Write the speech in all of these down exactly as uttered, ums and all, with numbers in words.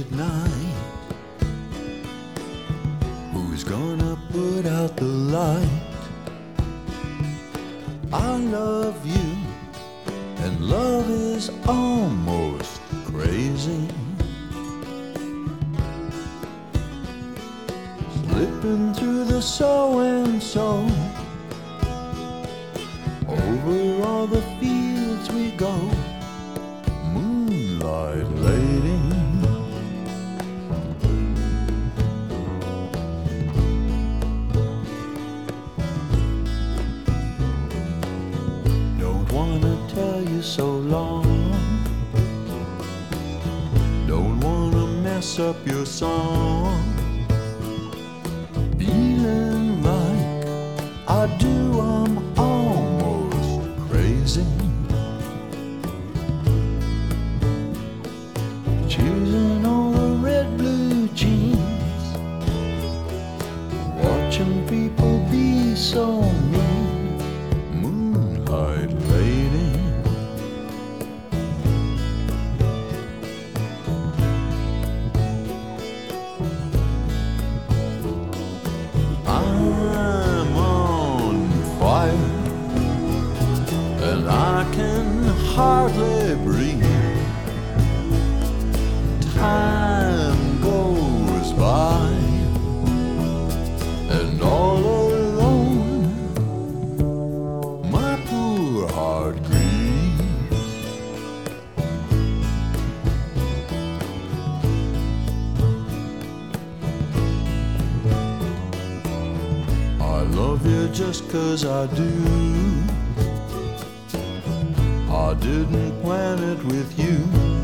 at night? Who's gonna put out the light? I love you, and love is almost crazy. Slipping through the so-and-so, over all the fields we go, moonlight lady. Don't wanna tell you so long, don't wanna mess up your song. Feeling like I do, I'm almost crazy. Choosing all the red blue jeans, watching people be so mean, moonlight lady. I'm on fire, and I can hardly breathe. Time goes by, and all alone my poor heart grieves. I love you just 'cause I do. I didn't plan it with you,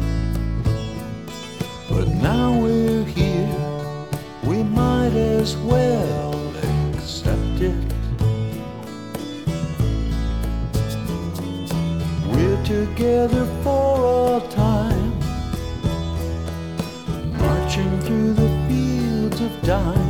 but now we're here, we might as well accept it. We're together for all time, marching through the fields of time.